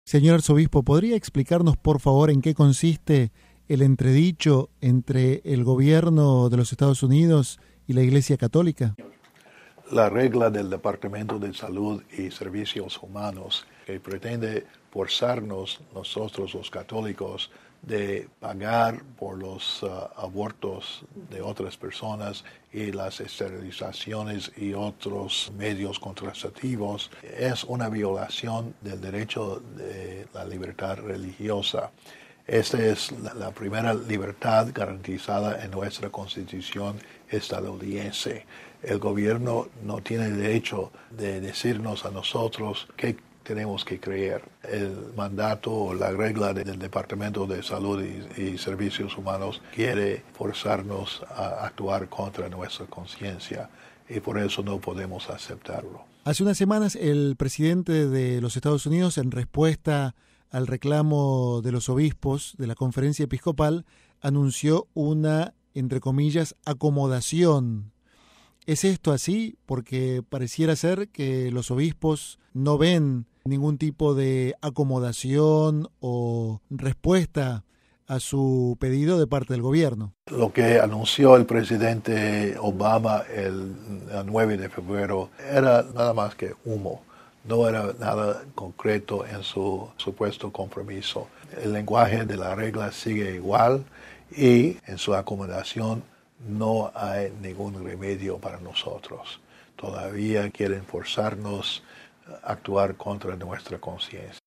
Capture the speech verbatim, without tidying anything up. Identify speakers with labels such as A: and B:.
A: Señor arzobispo, ¿podría explicarnos por favor en qué consiste el entredicho entre el gobierno de los Estados Unidos y la Iglesia Católica?
B: La regla del Departamento de Salud y Servicios Humanos que pretende forzarnos, nosotros los católicos, de pagar por los uh, abortos de otras personas y las esterilizaciones y otros medios contraceptivos, es una violación del derecho de la libertad religiosa. Esta es la, la primera libertad garantizada en nuestra Constitución estadounidense. El gobierno no tiene derecho de decirnos a nosotros qué tenemos que creer. El mandato o la regla del Departamento de Salud y, y Servicios Humanos quiere forzarnos a actuar contra nuestra conciencia y por eso no podemos aceptarlo.
A: Hace unas semanas el presidente de los Estados Unidos, en respuesta al reclamo de los obispos de la conferencia episcopal, anunció una, entre comillas, acomodación. ¿Es esto así? Porque pareciera ser que los obispos no ven ningún tipo de acomodación o respuesta a su pedido de parte del gobierno.
B: Lo que anunció el presidente Obama el nueve de febrero era nada más que humo. No era nada concreto en su supuesto compromiso. El lenguaje de la regla sigue igual y en su acomodación no hay ningún remedio para nosotros. Todavía quieren forzarnos a actuar contra nuestra conciencia.